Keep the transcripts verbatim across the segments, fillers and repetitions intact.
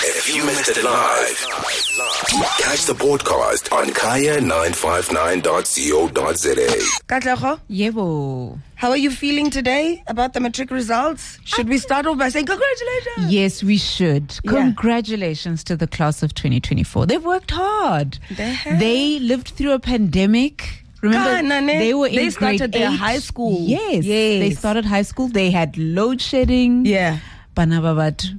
If you missed it live, catch the podcast on kaya nine five nine dot co dot za. Katlego, Yebo. how are you feeling today about the matric results? Should we start off by saying congratulations? Yes, we should. Yeah. Congratulations to the class of twenty twenty-four. They've worked hard. They have. They lived through a pandemic. Remember, Ka, nane, they were in they started grade their eight. high school. Yes, Yes. they started high school. They had load shedding. Yeah. Banababat.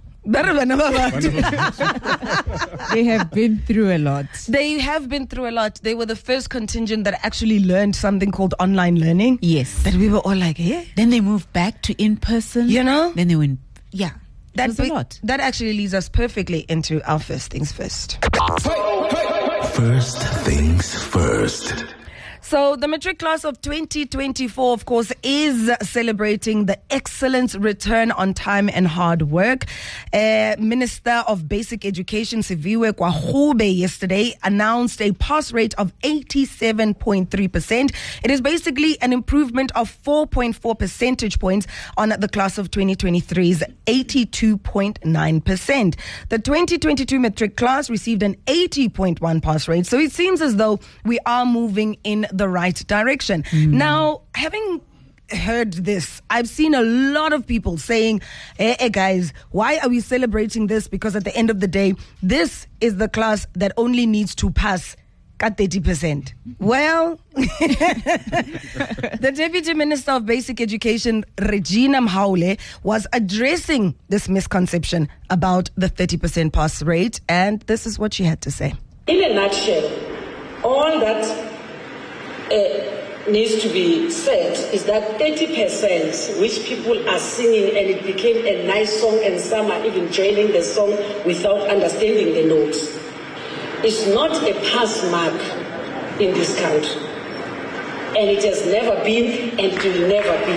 They have been through a lot. They have been through a lot. They were the first contingent that actually learned something called online learning. Yes. That we were all like, yeah. Then they moved back to in person. You know? Then they went, yeah. That That was a we- lot. That actually leads us perfectly into our first things first. First things first. So the matric class of twenty twenty-four, of course, is celebrating the excellent return on time and hard work. Uh, Minister of Basic Education, Siviwe Kwahube, yesterday announced a pass rate of eighty-seven point three percent. It is basically an improvement of four point four percentage points on the class of twenty twenty-three's eighty-two point nine percent. The twenty twenty-two matric class received an eighty point one pass rate. So it seems as though we are moving in the right direction. Mm. Now, having heard this, I've seen a lot of people saying, hey, hey guys, why are we celebrating this? Because at the end of the day, this is the class that only needs to pass at thirty percent. Well, the Deputy Minister of Basic Education, Regina Mhaule, was addressing this misconception about the thirty percent pass rate, and this is what she had to say. In a nutshell, all that Uh, needs to be said is that thirty percent, which people are singing and it became a nice song and some are even joining the song without understanding the notes, is not a pass mark in this country. And it has never been and it will never be.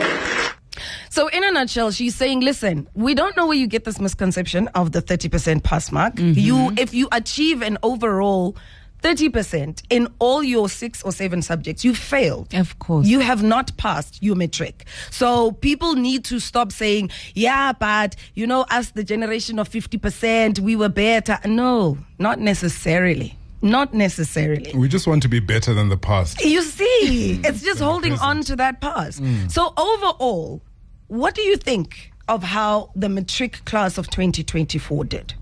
So in a nutshell, she's saying, listen, we don't know where you get this misconception of the thirty percent pass mark. Mm-hmm. You, if you achieve an overall thirty percent in all your six or seven subjects, you failed. Of course. You have not passed your matric. So people need to stop saying, yeah, but, you know, us, the generation of fifty percent, we were better. No, not necessarily. Not necessarily. We just want to be better than the past. You see, it's just holding present. on to that pass. Mm. So overall, what do you think of how the matric class of twenty twenty-four did?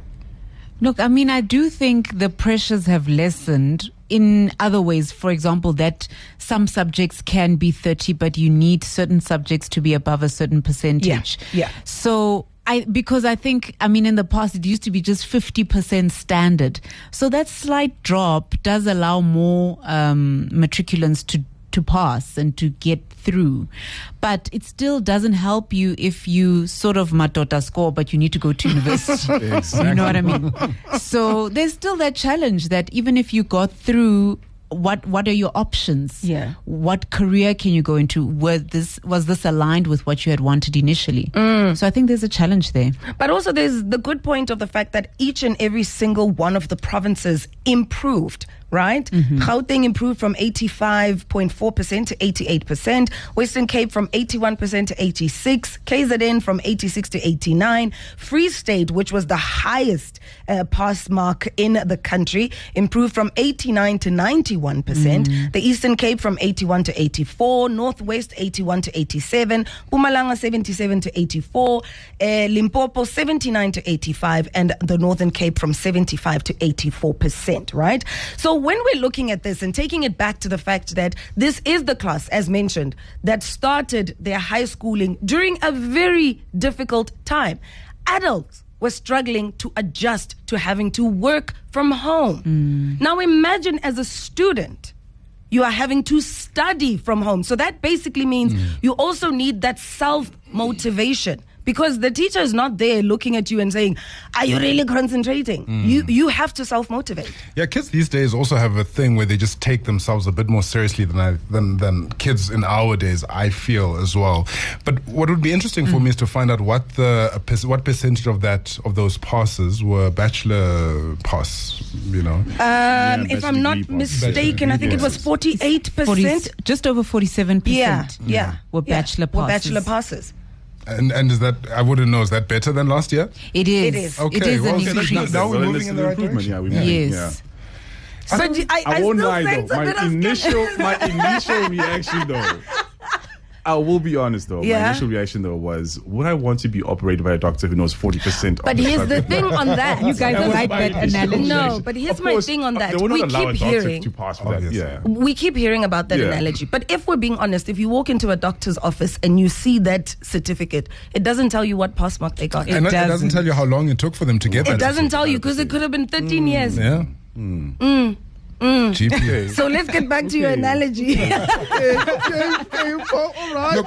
Look, I mean, I do think the pressures have lessened in other ways. For example, that some subjects can be thirty, but you need certain subjects to be above a certain percentage. Yeah, yeah. So I, because I think, I mean, in the past, it used to be just fifty percent standard. So that slight drop does allow more um, matriculants to to pass and to get through. But it still doesn't help you if you sort of matota score, but you need to go to university. Exactly. You know what I mean? So there's still that challenge that even if you got through, what what are your options? Yeah. What career can you go into? Was this was this aligned with what you had wanted initially? Mm. So I think there's a challenge there. But also there's the good point of the fact that each and every single one of the provinces improved, right? Mm-hmm. Gauteng improved from eighty-five point four percent to eighty-eight percent. Western Cape from eighty-one percent to eighty-six. K Z N from eighty-six to eighty-nine. Free State, which was the highest uh, pass mark in the country, improved from eighty-nine to ninety-one percent. Mm. The Eastern Cape from eighty-one to eighty-four. Northwest eighty-one to eighty-seven. Mpumalanga seventy-seven to eighty-four. Uh, Limpopo seventy-nine to eighty-five. And the Northern Cape from seventy-five to eighty-four percent, right? So when we're looking at this and taking it back to the fact that this is the class, as mentioned, that started their high schooling during a very difficult time, adults were struggling to adjust to having to work from home. Mm. Now imagine as a student, you are having to study from home. So that basically means mm. you also need that self-motivation. Because the teacher is not there looking at you and saying, are you really concentrating? Mm. You you have to self-motivate. Yeah, kids these days also have a thing where they just take themselves a bit more seriously than I, than, than kids in our days, I feel, as well. But what would be interesting mm. for me is to find out what the what percentage of that of those passes were bachelor pass, you know. Um, yeah, if I'm not mistaken, I think it was forty-eight percent. forty, just over forty-seven percent yeah, yeah, were yeah, bachelor passes. Were bachelor passes. And and is that, I wouldn't know, is that better than last year? It is. It is. Okay, It is well, an okay, increase. now- now we're Well, moving it's in the an right improvement. direction. Yeah, we're Yes. moving, yeah. But I, I, I won't still lie sense though. a My bit of initial, skepticism. my initial reaction though, I will be honest though. Yeah. My initial reaction though was, would I want to be operated by a doctor who knows forty percent? But of here's the subject thing matter? on that. You guys That was like my that initial analogy. No, reaction. but here's Of my course, thing on uh, that. They will not We allow keep a doctor hearing- to pass for that. Obviously. Yeah. We keep hearing about that Yeah. analogy. But if we're being honest, if you walk into a doctor's office and you see that certificate, it doesn't tell you what pass mark they got. And it, it doesn't doesn't. tell you how long it took for them to get It that. doesn't tell you because it could have been thirteen years. Yeah. Mm. G P A. So let's get back to your Okay. analogy. Look,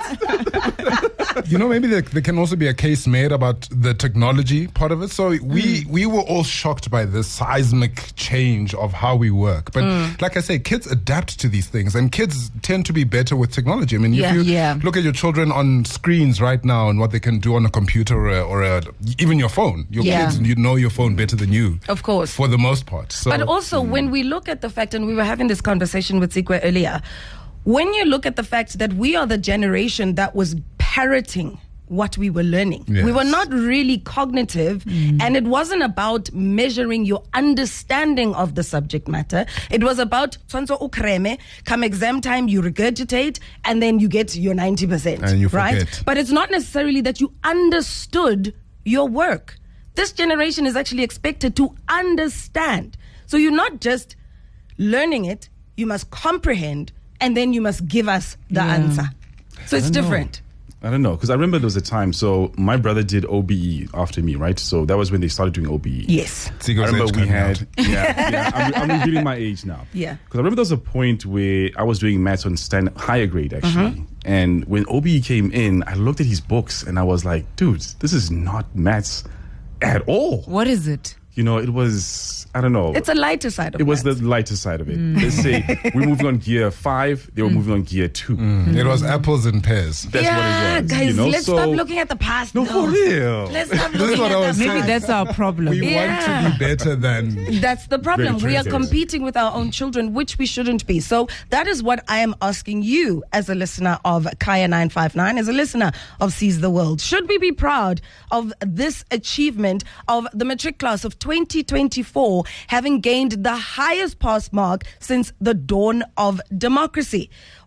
you know, maybe there, there can also be a case made about the technology part of it. So we we were all shocked by this seismic change of how we work. But like I say, kids adapt to these things, and kids tend to be better with technology. I mean, Yeah. if you Yeah. look at your children on screens right now and what they can do on a computer or, a, or a, even your phone, your Yeah. kids, you know your phone better than you. Of course. For the most part. So, But also, when we look at the fact, and we were having this conversation with Sikwe earlier, when you look at the fact that we are the generation that was parroting what we were learning. Yes. We were not really cognitive, and it wasn't about measuring your understanding of the subject matter. It was about, tshwantsho o kreme, come exam time, you regurgitate, and then you get your ninety percent. And you right? forget. But it's not necessarily that you understood your work. This generation is actually expected to understand. So you're not just learning it, you must comprehend, and then you must give us the Yeah. answer. So it's I don't know. different. I don't know, because I remember there was a time. So my brother did O B E after me, right? So that was when they started doing O B E. Yes. I Seagull's remember age we coming had, out. yeah, yeah. I'm, I'm revealing my age now. Yeah. Because I remember there was a point where I was doing maths on stand higher grade actually, Mm-hmm. and when O B E came in, I looked at his books and I was like, dude, this is not maths at all. What is it? You know, it was, I don't know. It's a lighter side of It was maths. the lighter side of it. Let's say we're moving on gear five, they were moving on gear two. it was apples and pears. That's yeah, what it was. guys, you know? let's so, stop looking at the past. No, for real. Let's stop This is looking what at I the was past. Maybe that's our problem. We Yeah. want to be better than. That's the problem. Very We are true. competing with our own children, which we shouldn't be. So that is what I am asking you as a listener of Kaya nine five nine, as a listener of Seize the World. Should we be proud of this achievement of the matric class of twenty twenty-four having gained the highest pass mark since the dawn of democracy?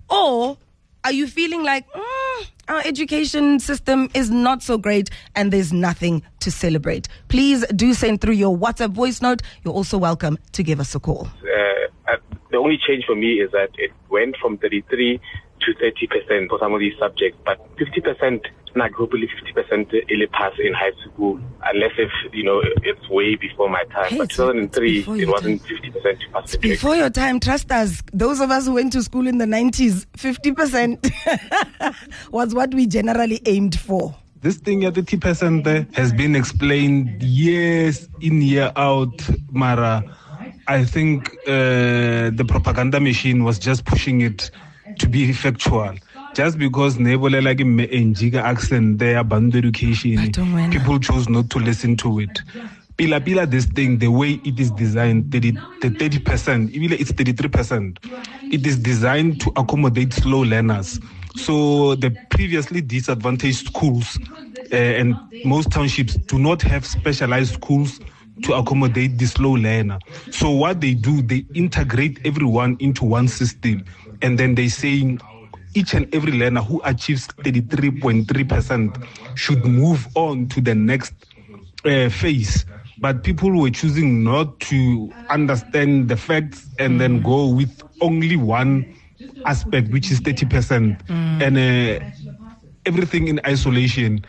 Or are you feeling like mm, our education system is not so great and there's nothing to celebrate? Please do send through your WhatsApp voice note. You're also welcome to give us a call. Uh, uh, the only change for me is that it went from thirty-three to thirty percent for some of these subjects, but fifty percent, not hopefully fifty percent will pass in high school, unless if, you know, it's way before my time. Hey, but it's- two thousand three, it's before it your wasn't fifty percent to pass the trick. Before your time, trust us, those of us who went to school in the nineties, fifty percent was what we generally aimed for. This thing at thirty percent there has been explained years in, year out, Mara. I think uh, the propaganda machine was just pushing it to be factual. Just because Nebole like Njiga accent there, Bantu education, people chose not to listen to it. Pila Pila, this thing, the way it is designed, thirty, the thirty percent, even it's thirty-three percent, it is designed to accommodate slow learners. So the previously disadvantaged schools uh, and most townships do not have specialized schools to accommodate the slow learner. So what they do, they integrate everyone into one system, and then they saying each and every learner who achieves thirty-three point three percent should move on to the next uh, phase. But people were choosing not to understand the facts and then go with only one aspect, which is thirty percent. Mm. And uh, everything in isolation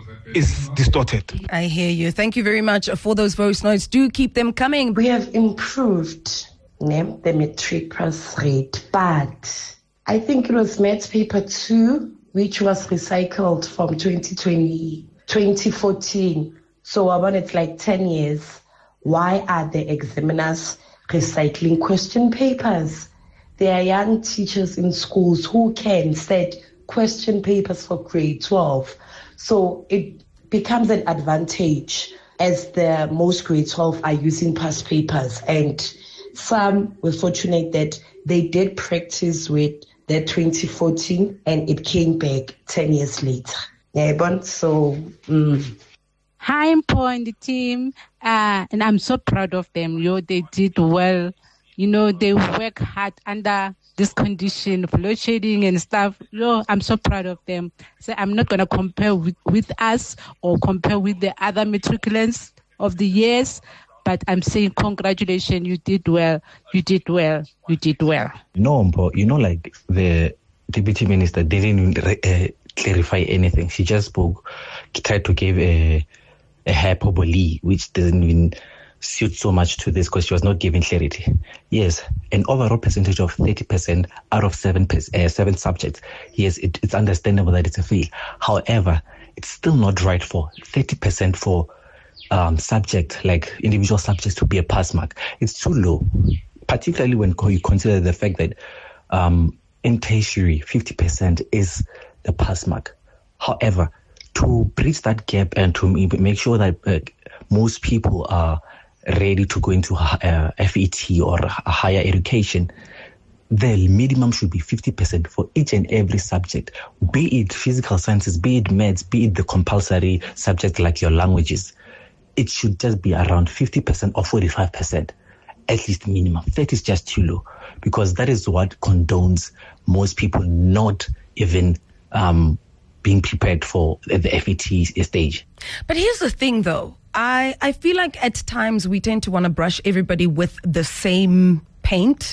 is distorted. I hear you. Thank you very much for those voice notes. Do keep them coming. We have improved ne, the matric pass rate, but I think it was maths paper two, which was recycled from twenty twenty, twenty fourteen. So I want it's like ten years. Why are the examiners recycling question papers? There are young teachers in schools who can set question papers for grade twelve. So it becomes an advantage as the most grade twelve are using past papers. And some were fortunate that they did practice with the twenty fourteen and it came back ten years later. Yeah, but so. Mm. Hi, Mpo and the team, uh, and I'm so proud of them. Yo, they did well. You know, they work hard under this condition of load shedding and stuff. Yo, I'm so proud of them. So I'm not going to compare with, with us or compare with the other matriculants of the years, but I'm saying congratulations. You did well. You did well. You did well. No, Mpo, you know, like the deputy minister didn't uh, clarify anything. She just spoke, tried to give a, a hyperbole, which doesn't even suit so much to this because she was not giving clarity. Yes, an overall percentage of thirty percent out of seven, uh, seven subjects. Yes, it, it's understandable that it's a fail. However, it's still not right for thirty percent for um, subject, like individual subjects to be a pass mark. It's too low, particularly when you consider the fact that um, in tertiary, fifty percent is the pass mark. However, to bridge that gap and to make sure that uh, most people are ready to go into uh, F E T or a higher education, the minimum should be fifty percent for each and every subject, be it physical sciences, be it maths, be it the compulsory subject like your languages. It should just be around fifty percent or forty-five percent, at least minimum. thirty is just too low because that is what condones most people not even um, being prepared for the F E T stage. But here's the thing though. I, I feel like at times we tend to want to brush everybody with the same paint.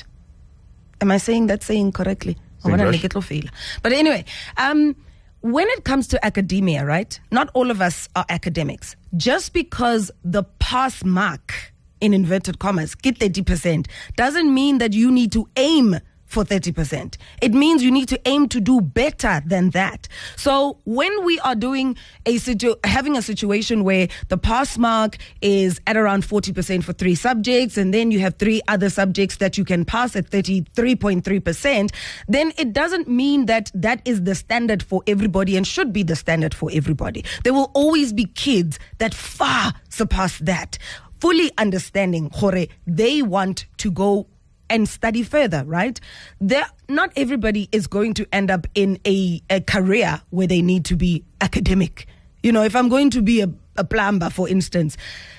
Am I saying that saying correctly? I want to make it feel. But anyway, um, when it comes to academia, right? Not all of us are academics. Just because the pass mark, in inverted commas, get thirty percent, doesn't mean that you need to aim for thirty percent. It means you need to aim to do better than that. So when we are doing a situ- having a situation where the pass mark is at around forty percent for three subjects, and then you have three other subjects that you can pass at thirty-three point three percent, then it doesn't mean that that is the standard for everybody and should be the standard for everybody. There will always be kids that far surpass that, fully understanding, Hore, they want to go and study further, right? There, not everybody is going to end up in a, a career where they need to be academic. You know, if I'm going to be a, a plumber, for instance,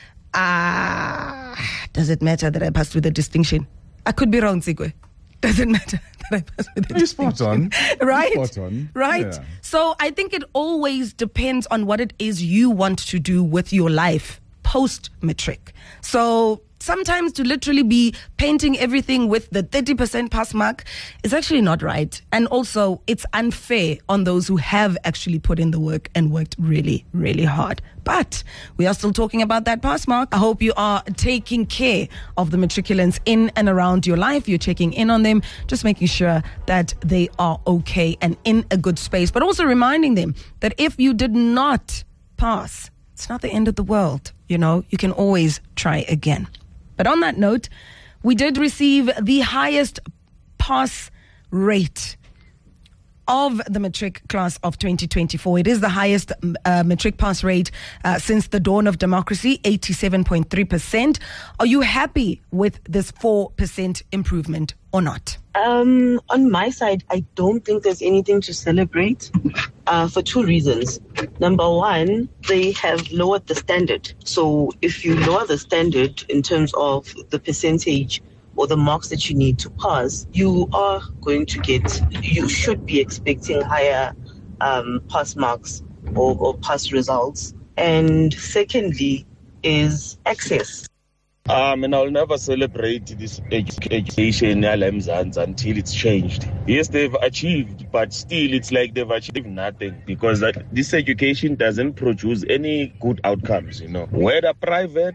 uh, does it matter that I passed with a distinction? I could be wrong, Sigwe. Does it matter that I passed with a You're distinction? spot on. Right? You're spot on. Right? Yeah. So I think it always depends on what it is you want to do with your life post-matric. So sometimes to literally be painting everything with the thirty percent pass mark is actually not right. And also, it's unfair on those who have actually put in the work and worked really, really hard. But we are still talking about that pass mark. I hope you are taking care of the matriculants in and around your life. You're checking in on them, just making sure that they are okay and in a good space. But also reminding them that if you did not pass, it's not the end of the world. You know, you can always try again. But on that note, we did receive the highest pass rate of the matric class of twenty twenty-four. It is the highest uh, matric pass rate uh, since the dawn of democracy, eighty-seven point three percent. Are you happy with this four percent improvement or not? Um, on my side, I don't think there's anything to celebrate uh, for two reasons. Number one, they have lowered the standard. So if you lower the standard in terms of the percentage or the marks that you need to pass, you are going to get, you should be expecting higher um, pass marks or, or pass results. And secondly is access. Um, and I'll never celebrate this edu- education until it's changed. Yes, they've achieved, but still it's like they've achieved nothing because that, this education doesn't produce any good outcomes, you know. Whether private,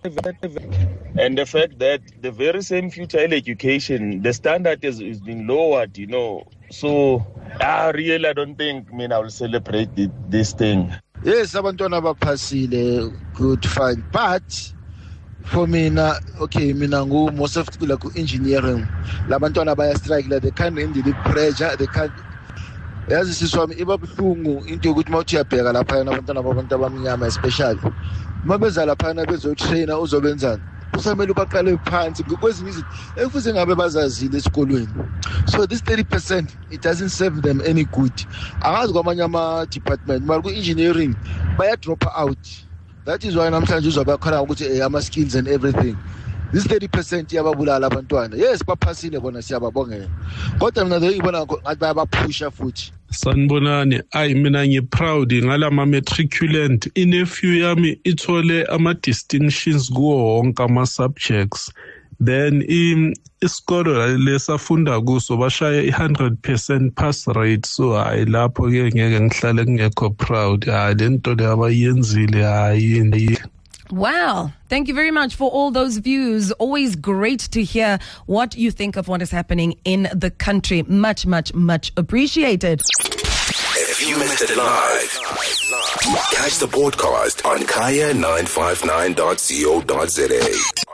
and the fact that the very same future education, the standard is, is being lowered, you know. So, I really I don't think, I mean, I will celebrate the, this thing. Yes, abantwana baphasile, good, fine, but for me, na, okay, mina ngu most of the like engineering. Labantwana baya strike, like they can't handle the pressure. They can't. Yazi siswami iba buhlungu into ukuthi mawuthi uyabheka lapha na abantwana babantu abamnyama especially. Mabeza lapha na bezo trainer uzobenzani. kusamele baqale phansi kwezinye izinto ekufuze ngabe bazazile esikolweni. So this thirty percent, it doesn't serve them any good. Angazi kwamanye ama-department mara ku-engineering baya-drop out. That is why namhlanje uzabakhona ukuthi ama-skills and everything. This thirty percent iyababulala abantwana. Yes, baphasile bona siyababongela. Kodwa mina ngibona ngathi bayabaphusha futhi. Sanibonani, ayi mina ngiproud ngalama matriculant. Inephew yami ithole ama distinctions kuwo wonke ama subjects. Then in isikolo lesafunda kuso bashaya one hundred percent pass rate, so hayi lapho ke ngeke ngihlale ngekho proud. Hayi lento le abayenzile hayi. Wow. Thank you very much for all those views. Always great to hear what you think of what is happening in the country. Much, much, much appreciated. If you missed it live, catch the podcast on kaya nine five nine dot co dot za.